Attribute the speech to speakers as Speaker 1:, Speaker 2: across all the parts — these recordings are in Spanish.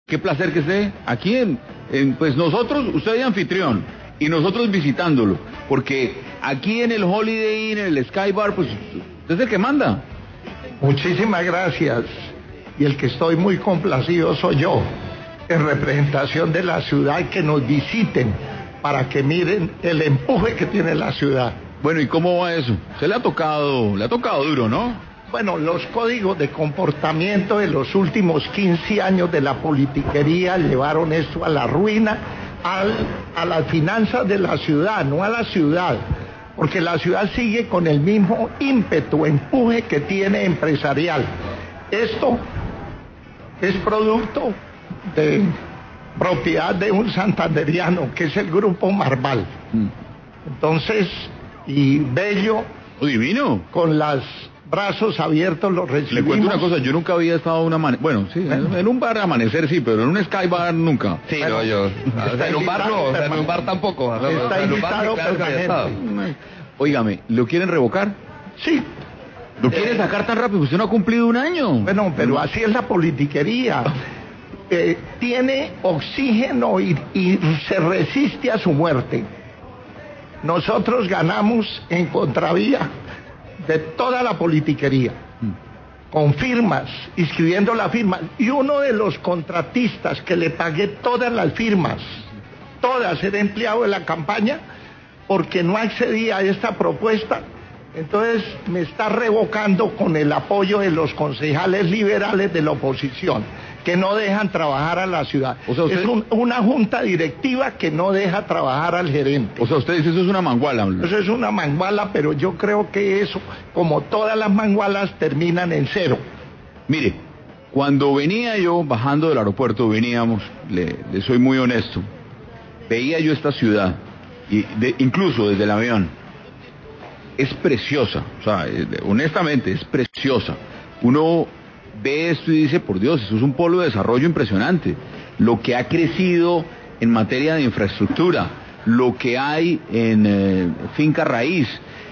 Speaker 1: Qué placer que esté aquí pues nosotros, usted es anfitrión y nosotros visitándolo, porque aquí en el Holiday Inn, en el Sky Bar, pues usted es el que manda.
Speaker 2: Muchísimas gracias. Y el que estoy muy complacido soy yo, en representación de la ciudad, que nos visiten para que miren el empuje que tiene la ciudad.
Speaker 1: Bueno, ¿y cómo va eso? Se le ha tocado duro, ¿no?
Speaker 2: Bueno, los códigos de comportamiento de los últimos 15 años de la politiquería llevaron esto a la ruina, a las finanzas de la ciudad, no a la ciudad, porque la ciudad sigue con el mismo ímpetu, empuje que tiene empresarial. Esto es producto de propiedad de un santanderiano, que es el Grupo Marval. Entonces, y Bello,
Speaker 1: divino,
Speaker 2: con los brazos abiertos lo recibimos.
Speaker 1: Le cuento una cosa, yo nunca había estado en un bar amanecer sí, pero en un Sky Bar nunca.
Speaker 3: Sí, bueno, no, yo. En un bar no, en un bar tampoco.
Speaker 2: Está invitado permanente.
Speaker 1: Óigame, ¿lo quieren revocar?
Speaker 2: Sí.
Speaker 1: ¿Lo quieren sacar tan rápido? Usted no ha cumplido un año.
Speaker 2: Bueno, pero así es la politiquería. Tiene oxígeno y se resiste a su muerte. Nosotros ganamos en contravía de toda la politiquería, con firmas, inscribiendo las firmas. Y uno de los contratistas que le pagué todas las firmas, todas, era empleado de la campaña, porque no accedía a esta propuesta, entonces me está revocando con el apoyo de los concejales liberales de la oposición, que no dejan trabajar a la ciudad. O sea, usted... Es una junta directiva que no deja trabajar al gerente.
Speaker 1: O sea, usted dice eso es una manguala.
Speaker 2: Eso es una manguala, pero yo creo que eso, como todas las mangualas, terminan en cero.
Speaker 1: Mire, cuando venía yo bajando del aeropuerto, veníamos, le soy muy honesto, veía yo esta ciudad, incluso desde el avión. Es preciosa, o sea, honestamente es preciosa. Uno ve esto y dice, por Dios, eso es un polo de desarrollo impresionante. Lo que ha crecido en materia de infraestructura, lo que hay en finca raíz,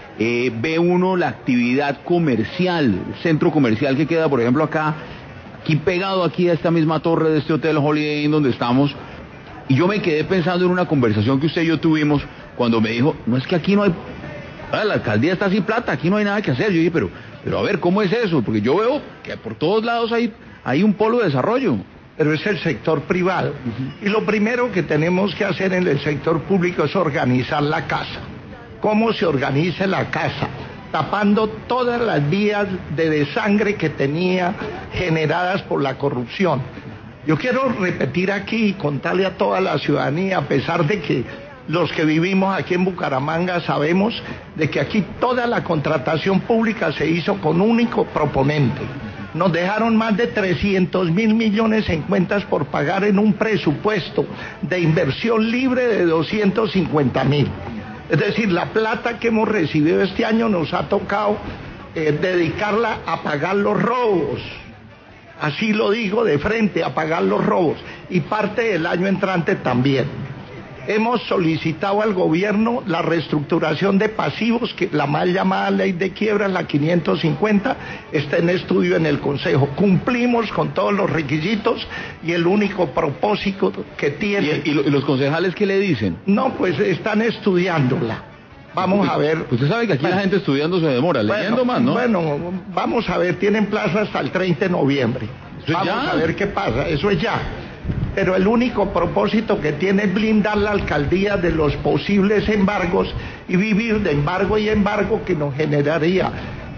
Speaker 1: ve uno la actividad comercial, el centro comercial que queda, por ejemplo, aquí pegado aquí a esta misma torre de este hotel Holiday Inn donde estamos. Y yo me quedé pensando en una conversación que usted y yo tuvimos cuando me dijo, no es que aquí no hay... la alcaldía está sin plata, aquí no hay nada que hacer. Yo dije, pero a ver, ¿cómo es eso? Porque yo veo que por todos lados hay un polo de desarrollo.
Speaker 2: Pero es el sector privado. Y lo primero que tenemos que hacer en el sector público es organizar la casa. ¿Cómo se organiza la casa? Tapando todas las vías de desangre que tenía generadas por la corrupción. Yo quiero repetir aquí y contarle a toda la ciudadanía, a pesar de que los que vivimos aquí en Bucaramanga sabemos de que aquí toda la contratación pública se hizo con único proponente. Nos dejaron más de 300.000 millones en cuentas por pagar en un presupuesto de inversión libre de 250.000. Es decir, la plata que hemos recibido este año nos ha tocado dedicarla a pagar los robos. Así lo digo de frente, a pagar los robos. Y parte del año entrante también. Hemos solicitado al gobierno la reestructuración de pasivos, que la mal llamada ley de quiebra, la 550, está en estudio en el Consejo. Cumplimos con todos los requisitos y el único propósito que tiene...
Speaker 1: ¿Y los concejales qué le dicen?
Speaker 2: No, pues están estudiándola. Vamos a ver.
Speaker 1: Usted sabe que aquí la gente estudiando se demora, leyendo más, ¿no?
Speaker 2: Bueno, vamos a ver, tienen plaza hasta el 30 de noviembre. Vamos a ver qué pasa, eso es ya. Pero el único propósito que tiene es blindar la alcaldía de los posibles embargos y vivir de embargo y embargo, que nos generaría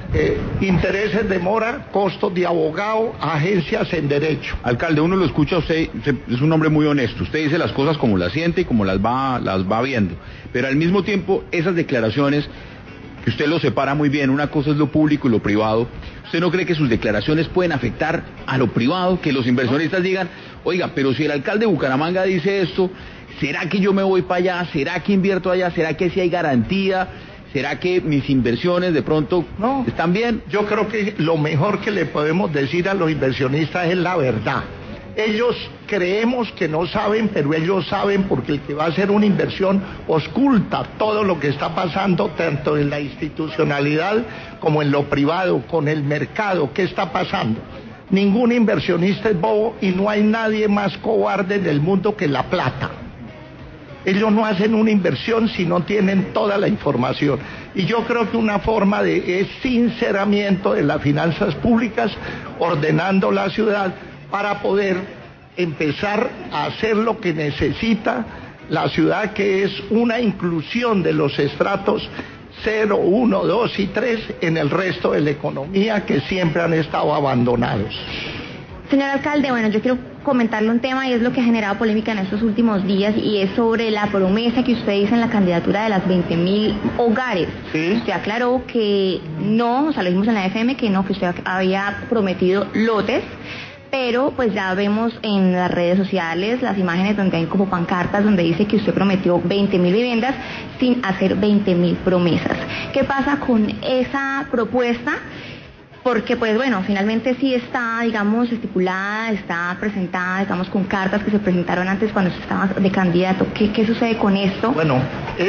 Speaker 2: intereses de mora, costos de abogado, agencias en derecho.
Speaker 1: Alcalde, uno lo escucha a usted es un hombre muy honesto, usted dice las cosas como las siente y como las va viendo, pero al mismo tiempo esas declaraciones, que usted lo separa muy bien, una cosa es lo público y lo privado. ¿Usted no cree que sus declaraciones pueden afectar a lo privado? Que los inversionistas digan, oiga, pero si el alcalde de Bucaramanga dice esto, ¿será que yo me voy para allá? ¿Será que invierto allá? ¿Será que sí hay garantía? ¿Será que mis inversiones de pronto están bien?
Speaker 2: Yo creo que lo mejor que le podemos decir a los inversionistas es la verdad. Ellos creemos que no saben, pero ellos saben, porque el que va a hacer una inversión oculta todo lo que está pasando, tanto en la institucionalidad como en lo privado, con el mercado, qué está pasando. Ningún inversionista es bobo y no hay nadie más cobarde en el mundo que la plata. Ellos no hacen una inversión si no tienen toda la información. Y yo creo que una forma es sinceramiento de las finanzas públicas, ordenando la ciudad para poder empezar a hacer lo que necesita la ciudad, que es una inclusión de los estratos 0, 1, 2 y 3 en el resto de la economía, que siempre han estado abandonados.
Speaker 4: Señor alcalde, bueno, yo quiero comentarle un tema y es lo que ha generado polémica en estos últimos días, y es sobre la promesa que usted hizo en la candidatura de las 20.000 hogares.
Speaker 2: ¿Sí?
Speaker 4: Usted aclaró que no, o sea, lo dijimos en la FM, que no, que usted había prometido lotes, pero pues ya vemos en las redes sociales las imágenes donde hay como pancartas donde dice que usted prometió 20.000 viviendas sin hacer 20.000 promesas. ¿Qué pasa con esa propuesta? Porque pues bueno, finalmente sí está, digamos, estipulada, está presentada, digamos, con cartas que se presentaron antes cuando usted estaba de candidato. ¿Qué sucede con esto?
Speaker 2: Bueno,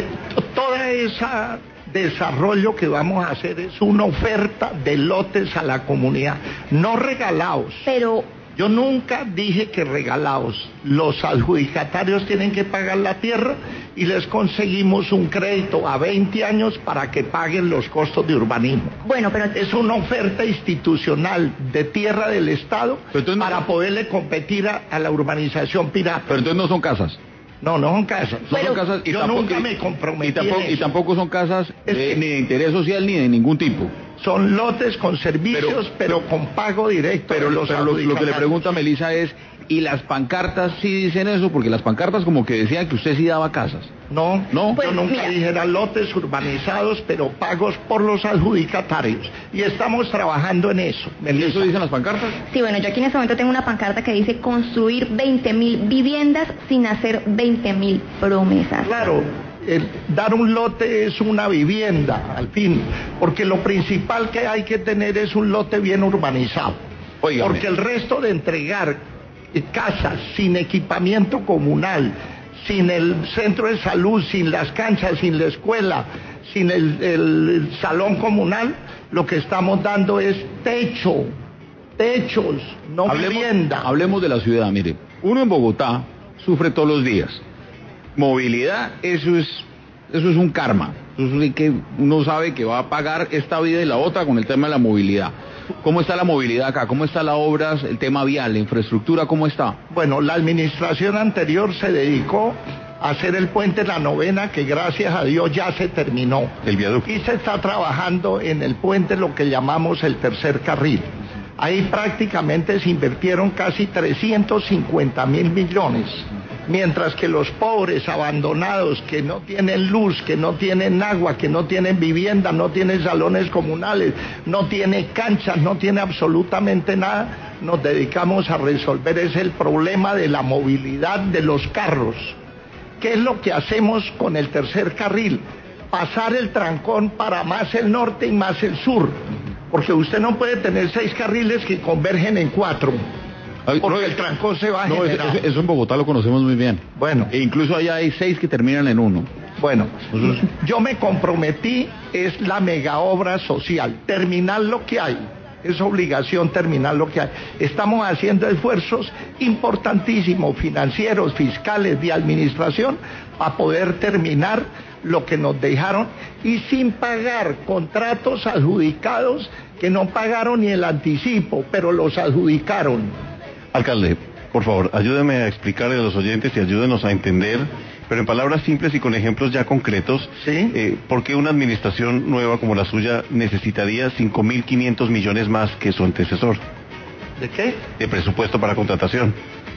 Speaker 2: toda ese desarrollo que vamos a hacer es una oferta de lotes a la comunidad, no regalados.
Speaker 4: Pero
Speaker 2: yo nunca dije que regalados. Los adjudicatarios tienen que pagar la tierra y les conseguimos un crédito a 20 años para que paguen los costos de urbanismo.
Speaker 4: Bueno, pero
Speaker 2: es una oferta institucional de tierra del Estado para poderle competir a la urbanización pirata.
Speaker 1: Pero entonces no son casas.
Speaker 2: No son casas.
Speaker 1: No son casas y
Speaker 2: yo
Speaker 1: tampoco,
Speaker 2: nunca me comprometí en eso.
Speaker 1: Y tampoco son casas ni de interés social ni de ningún tipo.
Speaker 2: Son lotes con servicios, pero con pago directo.
Speaker 1: Pero lo que le pregunta Melissa es, ¿y las pancartas sí dicen eso? Porque las pancartas como que decían que usted sí daba casas.
Speaker 2: No,
Speaker 4: pues,
Speaker 2: yo nunca dije eran lotes urbanizados, pero pagos por los adjudicatarios. Y estamos trabajando en eso.
Speaker 1: ¿Y eso dicen las pancartas?
Speaker 4: Sí, bueno, yo aquí en este momento tengo una pancarta que dice construir 20.000 viviendas sin hacer 20.000 promesas.
Speaker 2: Claro. Dar un lote es una vivienda, al fin, porque lo principal que hay que tener es un lote bien urbanizado.
Speaker 1: Óigame.
Speaker 2: Porque el resto de entregar casas sin equipamiento comunal, sin el centro de salud, sin las canchas, sin la escuela, sin el salón comunal, lo que estamos dando es techos, no vivienda.
Speaker 1: Hablemos de la ciudad, mire, uno en Bogotá sufre todos los días. Movilidad, eso es un karma. Eso es que uno sabe que va a pagar esta vida y la otra con el tema de la movilidad. ¿Cómo está la movilidad acá? ¿Cómo está las obras, el tema vial, la infraestructura, cómo está?
Speaker 2: Bueno, la administración anterior se dedicó a hacer el puente La Novena, que gracias a Dios ya se terminó.
Speaker 1: El viaducto.
Speaker 2: Y se está trabajando en el puente lo que llamamos el tercer carril. Ahí prácticamente se invirtieron casi 350.000 millones. Mientras que los pobres abandonados, que no tienen luz, que no tienen agua, que no tienen vivienda, no tienen salones comunales, no tienen canchas, no tienen absolutamente nada, nos dedicamos a resolver el problema de la movilidad de los carros. ¿Qué es lo que hacemos con el tercer carril? Pasar el trancón para más el norte y más el sur, porque usted no puede tener 6 carriles que convergen en 4. Porque el trancón se va a generar.
Speaker 1: Eso en Bogotá lo conocemos muy bien.
Speaker 2: Bueno.
Speaker 1: E incluso allá hay 6 que terminan en 1.
Speaker 2: Bueno, yo me comprometí, es la mega obra social, terminar lo que hay. Es obligación terminar lo que hay. Estamos haciendo esfuerzos importantísimos, financieros, fiscales, de administración, para poder terminar lo que nos dejaron y sin pagar contratos adjudicados que no pagaron ni el anticipo, pero los adjudicaron.
Speaker 5: Alcalde, por favor, ayúdeme a explicarle a los oyentes y ayúdenos a entender, pero en palabras simples y con ejemplos ya concretos,
Speaker 2: ¿sí?
Speaker 5: ¿Por qué una administración nueva como la suya necesitaría 5.500 millones más que su antecesor?
Speaker 2: ¿De qué?
Speaker 5: De presupuesto para contratación.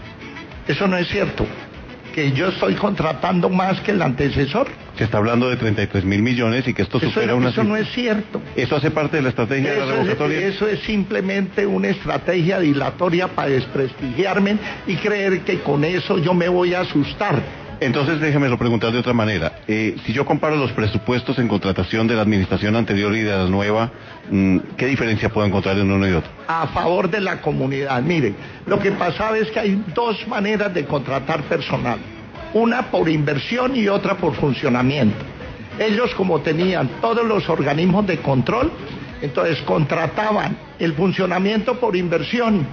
Speaker 2: Eso no es cierto. Que yo estoy contratando más que el antecesor.
Speaker 5: Se está hablando de 33.000 millones y que esto supera una...
Speaker 2: Eso no es cierto.
Speaker 5: ¿Eso hace parte de la estrategia de la revocatoria?
Speaker 2: Eso es simplemente una estrategia dilatoria para desprestigiarme y creer que con eso yo me voy a asustar.
Speaker 5: Entonces déjemelo preguntar de otra manera. Si yo comparo los presupuestos en contratación de la administración anterior y de la nueva, ¿qué diferencia puedo encontrar en uno y otro?
Speaker 2: A favor de la comunidad. Miren, lo que pasaba es que hay 2 maneras de contratar personal. Una por inversión y otra por funcionamiento. Ellos, como tenían todos los organismos de control, entonces contrataban el funcionamiento por inversión.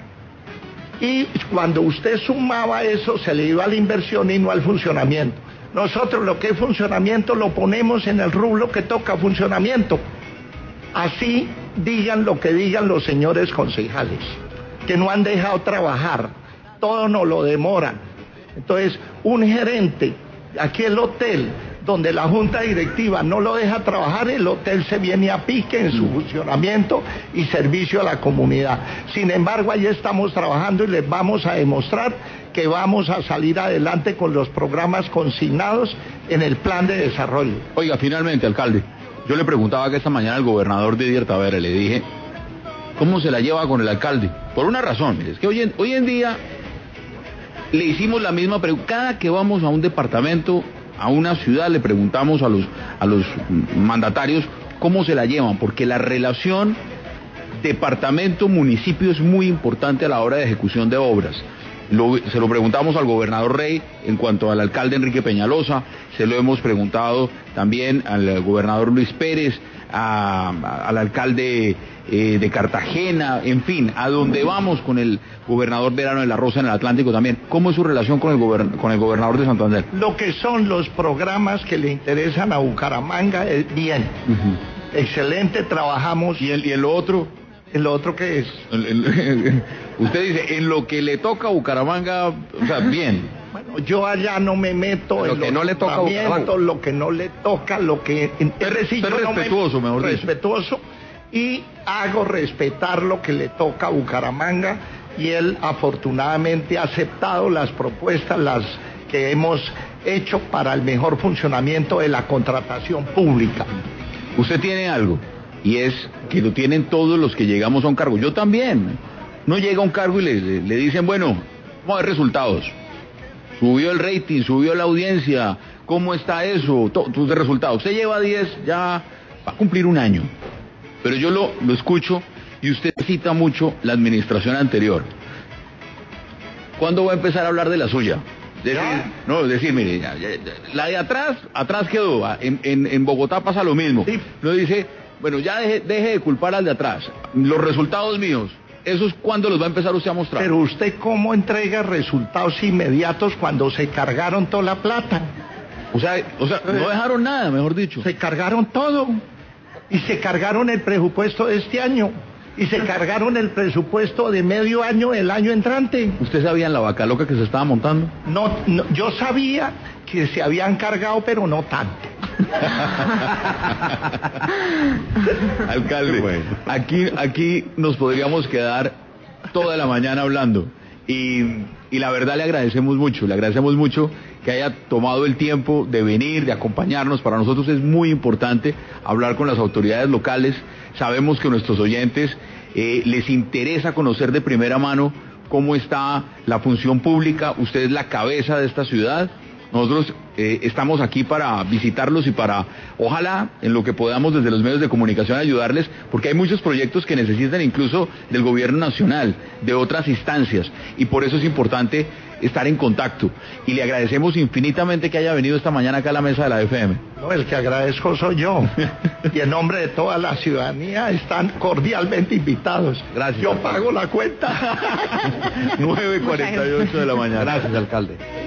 Speaker 2: Y cuando usted sumaba eso, se le iba a la inversión y no al funcionamiento. Nosotros lo que es funcionamiento lo ponemos en el rublo que toca funcionamiento. Así digan lo que digan los señores concejales, que no han dejado trabajar, todo nos lo demoran. Entonces, un gerente, aquí el hotel, donde la junta directiva no lo deja trabajar, el hotel se viene a pique en su funcionamiento y servicio a la comunidad. Sin embargo, ahí estamos trabajando y les vamos a demostrar que vamos a salir adelante con los programas consignados en el plan de desarrollo.
Speaker 1: Oiga, finalmente, alcalde, yo le preguntaba que esta mañana al gobernador Didier Tavera, le dije, ¿cómo se la lleva con el alcalde? Por una razón, es que hoy en día le hicimos la misma pregunta. Cada que vamos a un departamento, a una ciudad, le preguntamos a los mandatarios cómo se la llevan, porque la relación departamento-municipio es muy importante a la hora de ejecución de obras. Se lo preguntamos al gobernador Rey en cuanto al alcalde Enrique Peñalosa, se lo hemos preguntado también al gobernador Luis Pérez, al alcalde de Cartagena, en fin, a donde vamos con el gobernador Verano de la Rosa en el Atlántico también. ¿Cómo es su relación con el gobernador de Santander?
Speaker 2: Lo que son los programas que le interesan a Bucaramanga, bien. Excelente, trabajamos.
Speaker 1: ¿Y en lo otro?
Speaker 2: ¿En lo otro qué es?
Speaker 1: Usted dice, en lo que le toca a Bucaramanga, o sea, bien.
Speaker 2: Bueno, yo allá no me meto
Speaker 3: lo
Speaker 2: en
Speaker 3: que no le toca a Bucaramanga.
Speaker 2: lo que no le toca, lo que... Es decir, yo
Speaker 1: respetuoso, mejor dicho.
Speaker 2: Respetuoso, y hago respetar lo que le toca a Bucaramanga, y él afortunadamente ha aceptado las propuestas, las que hemos hecho para el mejor funcionamiento de la contratación pública.
Speaker 1: Usted tiene algo, y es que lo tienen todos los que llegamos a un cargo. Yo también. No llega a un cargo y le dicen, bueno, vamos a ver resultados. Subió el rating, subió la audiencia, ¿cómo está eso? Tus resultados. Usted lleva 10, ya va a cumplir un año. Pero yo lo escucho y usted cita mucho la administración anterior. ¿Cuándo va a empezar a hablar de la suya? Decir, mire, ya, la de atrás quedó. En Bogotá pasa lo mismo.
Speaker 2: Sí.
Speaker 1: No dice, bueno, ya deje de culpar al de atrás. Los resultados míos, ¿esos cuándo los va a empezar usted a mostrar?
Speaker 2: Pero usted, ¿cómo entrega resultados inmediatos cuando se cargaron toda la plata?
Speaker 1: O sea, no dejaron nada, mejor dicho.
Speaker 2: Se cargaron todo. Y se cargaron el presupuesto de este año. Y se cargaron el presupuesto de medio año el año entrante.
Speaker 1: ¿Usted sabía en la vaca loca que se estaba montando?
Speaker 2: No, yo sabía que se habían cargado, pero no tanto.
Speaker 1: Alcalde, bueno, aquí nos podríamos quedar toda la mañana hablando. Y la verdad le agradecemos mucho que haya tomado el tiempo de venir, de acompañarnos. Para nosotros es muy importante hablar con las autoridades locales. Sabemos que a nuestros oyentes les interesa conocer de primera mano cómo está la función pública. Usted es la cabeza de esta ciudad. Nosotros estamos aquí para visitarlos y para, ojalá, en lo que podamos desde los medios de comunicación ayudarles, porque hay muchos proyectos que necesitan incluso del gobierno nacional, de otras instancias, y por eso es importante estar en contacto. Y le agradecemos infinitamente que haya venido esta mañana acá a la mesa de la FM.
Speaker 2: No, el que agradezco soy yo. Y en nombre de toda la ciudadanía están cordialmente invitados.
Speaker 1: Gracias.
Speaker 2: Yo pago la cuenta.
Speaker 1: 9:48 de la mañana.
Speaker 3: Gracias, alcalde.